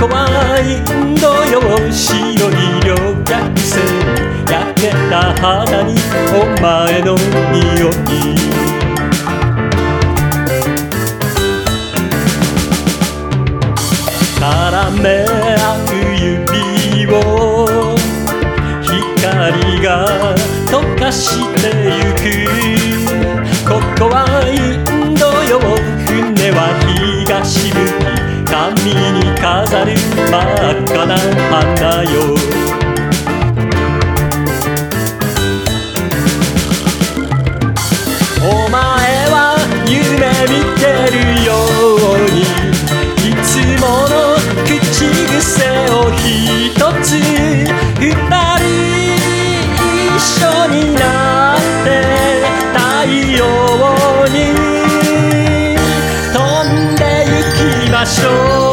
こはインドよ白い旅客船焼けた肌にお前の匂い絡め合う指を光が溶かしてゆくここはインドよ船は東向き髪に飾る真っ赤な花よお前は夢見てるようにいつもの口癖を一つ二人一緒になって太陽に飛んでゆきましょう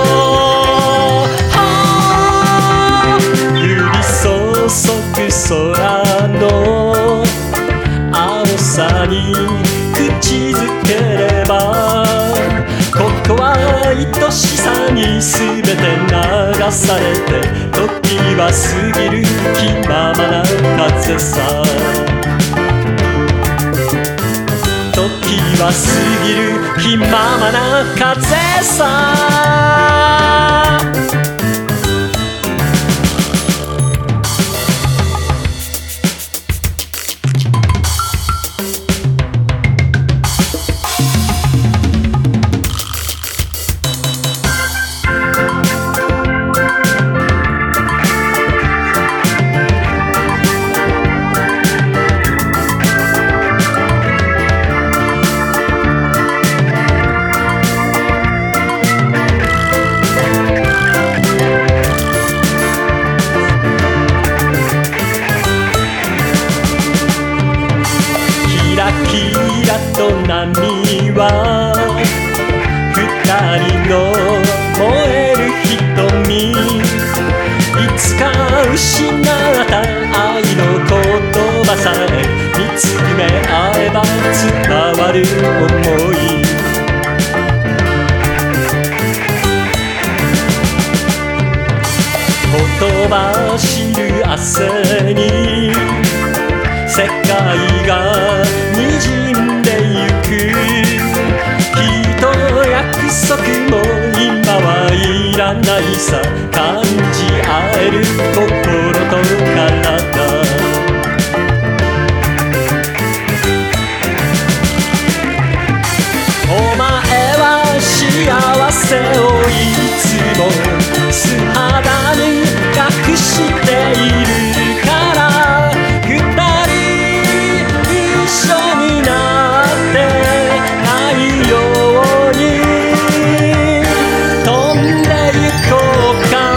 降り注ぐ空の青さに口づければここは愛しさに全て流されて時は過ぎる気ままな風さ時は過ぎる気ままな風さキラと波は二人の燃える瞳いつか失った愛の言葉さえ見つめ合えば伝わる想いほとばしる汗に世界が滲んでゆくきっと約束も今はいらないさ感じ合える心と体お前は幸せをいつも素肌に隠しているから二人一緒になって太陽に飛んでゆこうか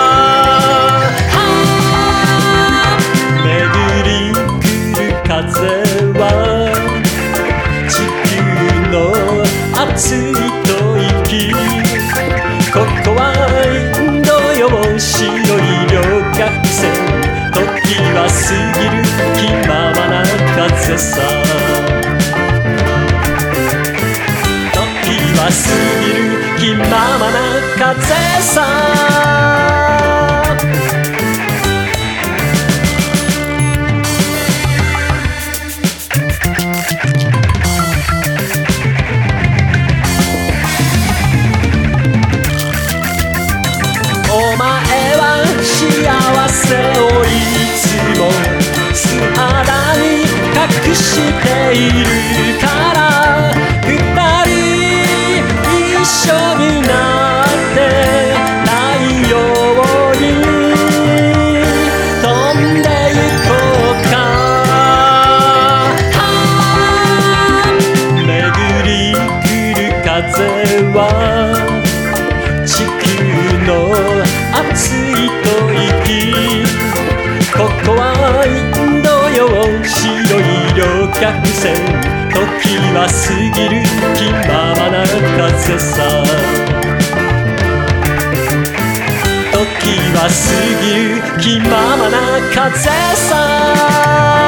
巡り来る風は地球の熱い吐息ここはインドよ白い旅客船時は過ぎる気ままな風さ時は過ぎる気ままな風さお前は幸せをいつも素肌に隠しているから二人一緒になって太陽に飛んでゆこうか巡り来る風は地球の熱い吐息ここはインドよ白い旅客船時は過ぎる気ままな風さ時は過ぎる気ままな風さ